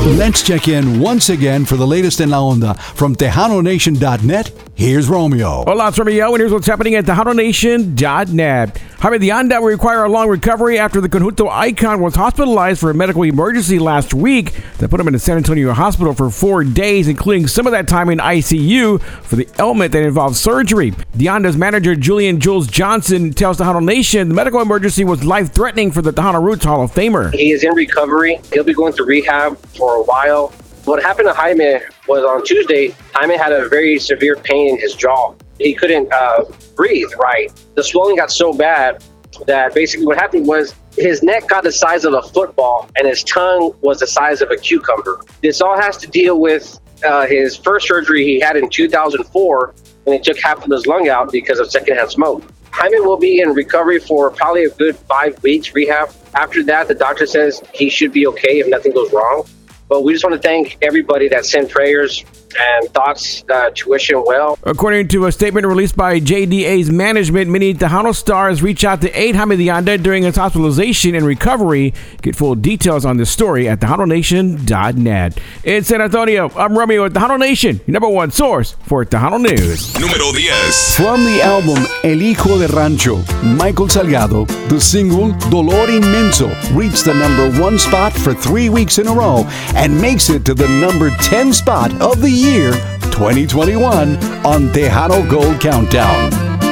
Let's check in once again for the latest in La Onda. From TejanoNation.net, here's Romeo. Hola, it's Romeo, and here's what's happening at TejanoNation.net. Jaime de Anda will require a long recovery after the Conjunto icon was hospitalized for a medical emergency last week that put him in a San Antonio hospital for 4 days, including some of that time in ICU for the ailment that involved surgery. De Anda's manager, Julian Jules Johnson, tells Tejano Nation the medical emergency was life-threatening for the Tejano Roots Hall of Famer. He is in recovery. He'll be going to rehab for a while. What happened to Jaime was on Tuesday, Jaime had a very severe pain in his jaw. He couldn't breathe right. The swelling got so bad that basically what happened was his neck got the size of a football and his tongue was the size of a cucumber. This all has to deal with his first surgery he had in 2004 when they took half of his lung out because of secondhand smoke. Jaime will be in recovery for probably a good 5 weeks rehab. After that, the doctor says he should be okay if nothing goes wrong. But we just want to thank everybody that sent prayers and thoughts to wish him well. According to a statement released by JDA's management, many Tejano stars reach out to aid Jaime de Anda during his hospitalization and recovery. Get full details on this story at TejanoNation.net. In San Antonio, I'm Romeo at Tejano Nation, your number one source for Tejano News. Número 10. From the album El Hijo de Rancho, Michael Salgado, the single Dolor Inmenso reached the number 1 spot for 3 weeks in a row and makes it to the number 10 spot of the year 2021 on Tejano Gold Countdown.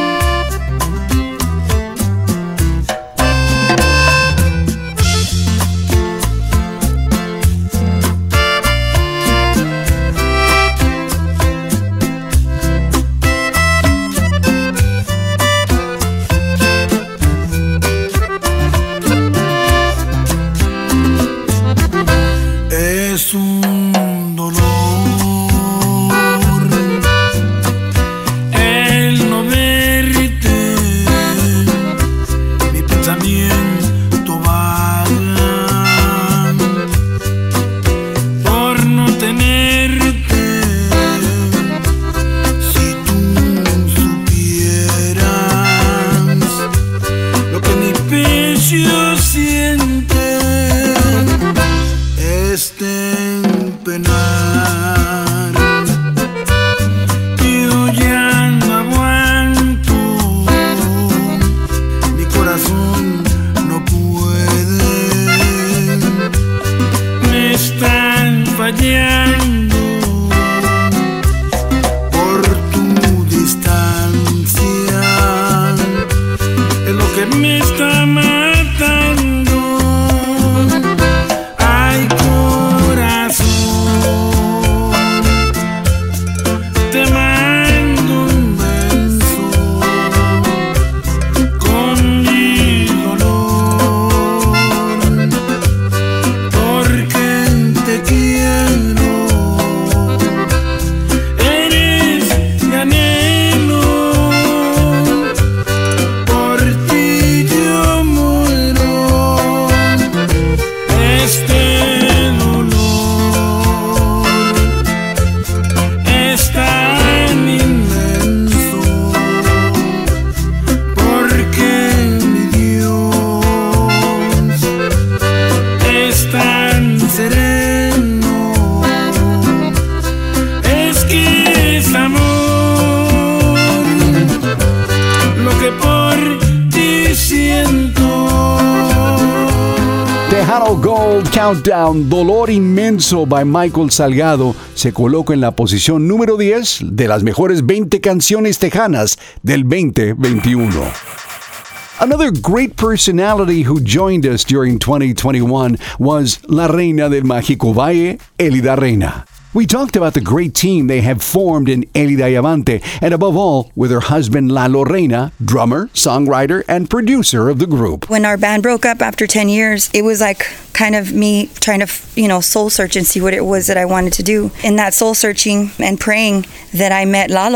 Es un dolor el no verte, mi pensamiento vaga por no tenerte. Si tú supieras lo que mi pecho siente, penar. Yo ya no aguanto, mi corazón no puede, me están fallando por tu distancia, es lo que me está matando. Tejano Gold Countdown, Dolor Inmenso by Michael Salgado, se coloca en la posición número 10 de las mejores 20 canciones tejanas del 2021. Another great personality who joined us during 2021 was La Reina del Mágico Valle, Elida Reina. We talked about the great team they have formed in Elida y Avante, and above all, with her husband Lalo Reina, drummer, songwriter, and producer of the group. When our band broke up after 10 years, it was like kind of me trying to, soul search and see what it was that I wanted to do. In that soul searching and praying that I met Lalo.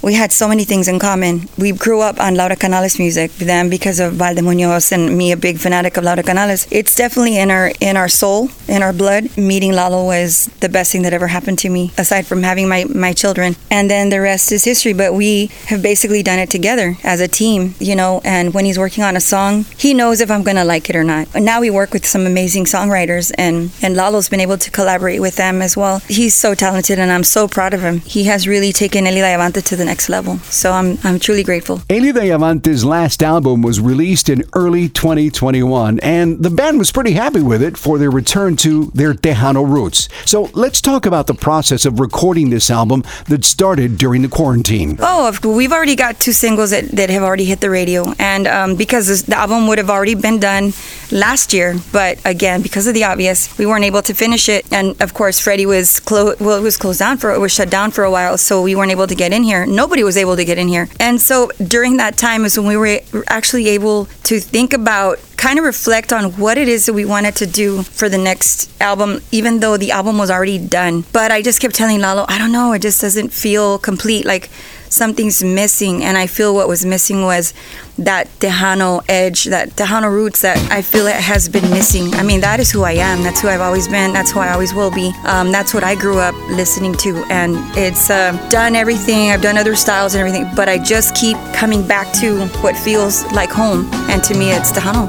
we had so many things in common. We grew up on Laura Canales music, them because of Valde Muñoz, and me a big fanatic of Laura Canales. It's definitely in our soul, in our blood. Meeting Lalo was the best thing that ever happened to me, aside from having my children. And then the rest is history, but we have basically done it together as a team, and when he's working on a song, he knows if I'm going to like it or not. And now we work with some amazing songwriters, and Lalo's been able to collaborate with them as well. He's so talented, and I'm so proud of him. He has really taken Eli Diamante to the next level, so I'm truly grateful. Eli Diamante's last album was released in early 2021, and the band was pretty happy with it for their return to their Tejano roots. So let's talk about the process of recording this album that started during the quarantine. We've already got 2 singles that have already hit the radio, and because the album would have already been done last year, but again, because of the obvious, we weren't able to finish it. And of course, Freddie was shut down for a while, so we weren't able to get in here. Nobody was able to get in here, and so during that time is when we were actually able to think about, kind of reflect on what it is that we wanted to do for the next album, even though the album was already done. But I just kept telling Lalo, I don't know, it just doesn't feel complete, like something's missing. And I feel what was missing was that Tejano edge, that Tejano roots that I feel it has been missing. I mean, that is who I am. That's who I've always been. That's who I always will be. That's what I grew up listening to. And it's done everything. I've done other styles and everything, but I just keep coming back to what feels like home. And to me, it's Tejano.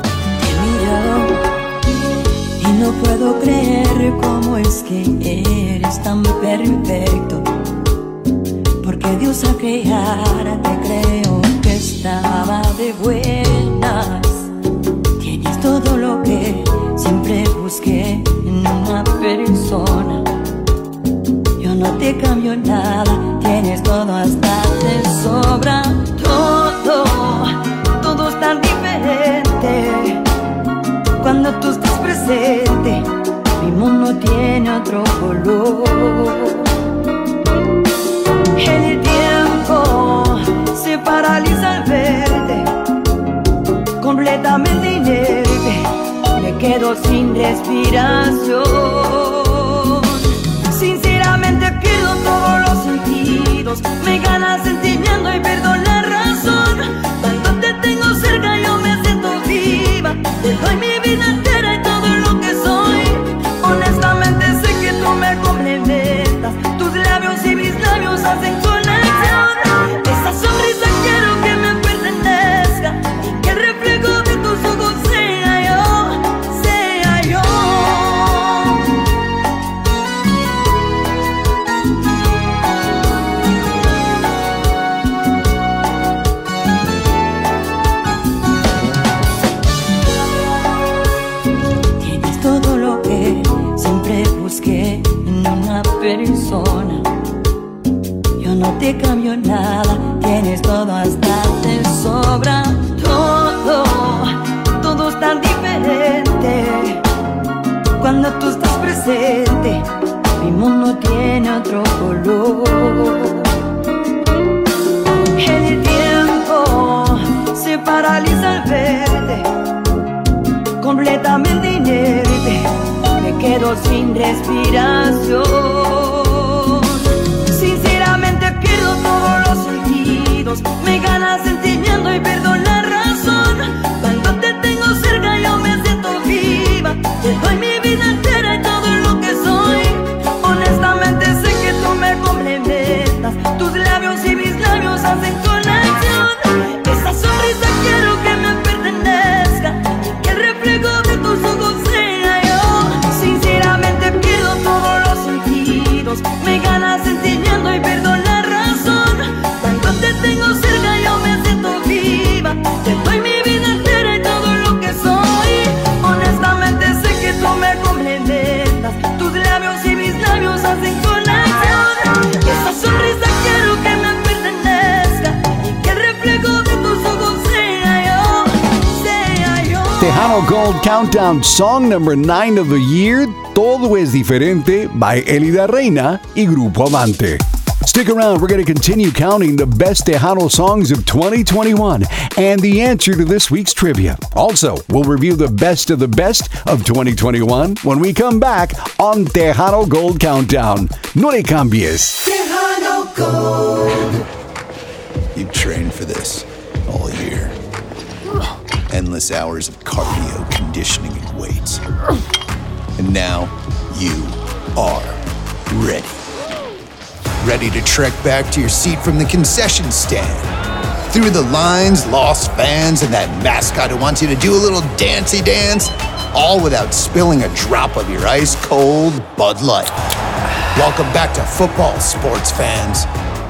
Y no puedo creer cómo es que eres tan perfecto, porque Dios al crearte creo que estaba de buenas. Tienes todo lo que siempre busqué en una persona. Yo no te cambio nada, tienes todo, hasta te sobra. Todo es tan diferente cuando tú estás presente. Mi mundo tiene otro color. El tiempo se paraliza al verte, completamente inerte. Me quedo sin respiración. Sinceramente pierdo todos los sentidos. Me gana el sentimiento y pierdo la razón. Cuando te tengo cerca yo me siento viva. Te doy mi vida entera y todo lo que soy. Honestamente sé que tú me complementas. Tus labios y mis labios hacen conexión. Esa sonrisa quiero que me pertenezca y que el reflejo de tus ojos sea yo, sea yo. Tienes todo lo que siempre busqué en una persona. Yo no te cambio nada, tienes todo, hasta te sobra. Todo es tan diferente cuando tú estás presente. Mi mundo tiene otro color. El tiempo se paraliza al verte, completamente inerte. Me quedo sin respiración. Sinceramente pierdo todos los sentidos. Me gana el sentimiento y pierdo la razón. Cuando te tengo cerca yo me siento viva. Te doy mi vida entera y todo lo que soy. Honestamente sé que tú me complementas. Tus labios y mis labios hacen conexión. Esa sonrisa quiero que me pertenezca y que el reflejo de tus ojos sea yo. Sinceramente pierdo todos los sentidos. Me gana el sentimiento y pierdo la razón. Cuando te tengo cerca yo me siento viva. Te doy mi vida entera y todo lo que soy. Honestamente sé que tú me complementas. Tus labios y mis labios hacen conexión. Esa sonrisa quiero que me pertenezca y que el reflejo de tus ojos sea yo, sea yo. Tejano Gold Countdown, song number 9 of the year, Todo es Diferente by Elida Reina y Grupo Avante. Stick around, we're going to continue counting the best Tejano songs of 2021 and the answer to this week's trivia. Also, we'll review the best of 2021 when we come back on Tejano Gold Countdown. No le cambies. Tejano Gold. You've trained for this all year. Endless hours of cardio, conditioning, and weights. And now you are ready. Ready to trek back to your seat from the concession stand. Through the lines, lost fans, and that mascot who wants you to do a little dancey dance, all without spilling a drop of your ice-cold Bud Light. Welcome back to football, sports fans.